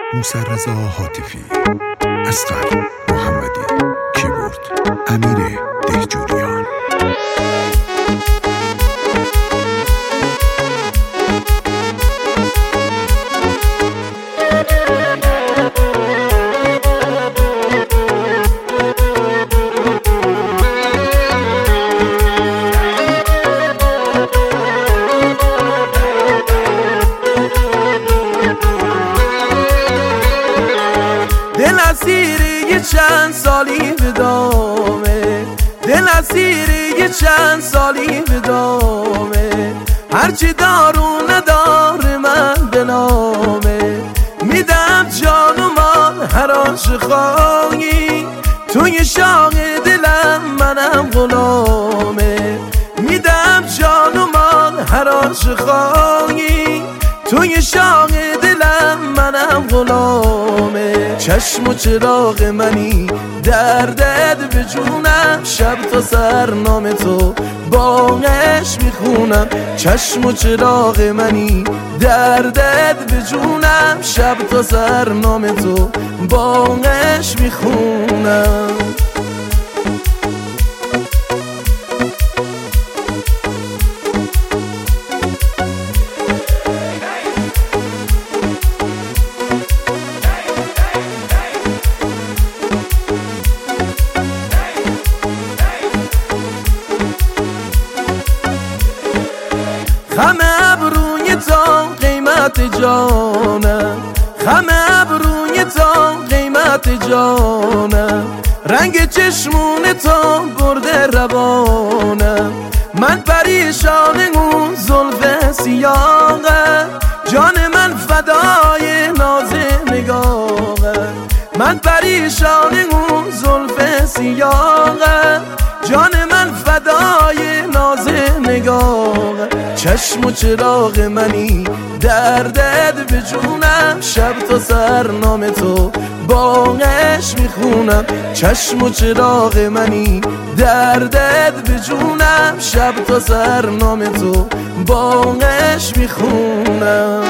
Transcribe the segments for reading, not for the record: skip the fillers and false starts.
موسی رضا حاتفی، اصغر محمدی، کیبورد امیر دهجوریان. دل اسیری چند سالی بدامه، دل اسیری چند سالی بدامه، هرچی دارو نداره من به نامه، میدم جان و مال هر عاشقانی، توی شاق دلم منم غلامه، میدم جان و مال هر عاشقانی، توی شاق دلم منم غلامه. چشم و چراغ منی دردت به جونم، شب تا سر نام تو باغش میخونم. چشم و چراغ منی دردت به جونم، شب تا سر نام تو باغش میخونم. خم ابروی تا قیمت جانم، خم ابروی تا قیمت جانم، رنگ چشمون تا برده روانم، من پریشان اون زلف سیاهه، جان من فدای ناز نگاهه، من پریشان اون زلف سیاهه، جان من فدای ناز نگاهه. چشم و چراغ منی دردت به جونم، شب تا سر نام تو باغش میخونم. چشم و چراغ منی دردت به جونم، شب تا سر نام تو باغش میخونم.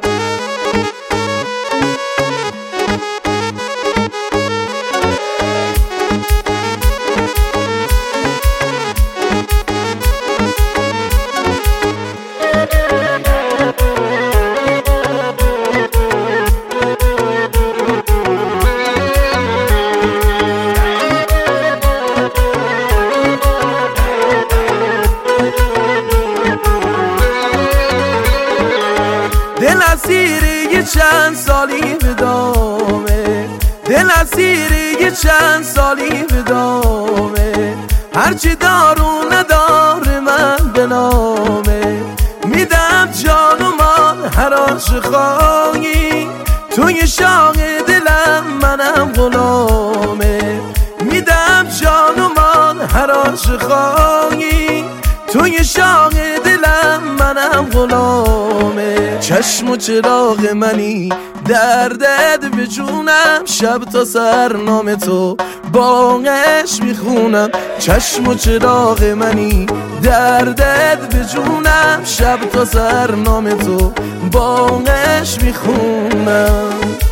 دل اسیری چند سالی بدامه، دل اسیری چند سالی بدامه، هرچی دارو نداره من به نامه، میدم جان و مال هر عاشقانی، توی شاق دلم منم غلامه، میدم جان و مال هر عاشقانی، توی شاق دلم منم غلامه. چشم و چراغ منی دردت به جونم، شب تا سر نام تو باغش میخونم. چشم و چراغ منی دردت به جونم، شب تا سر نام تو باغش میخونم.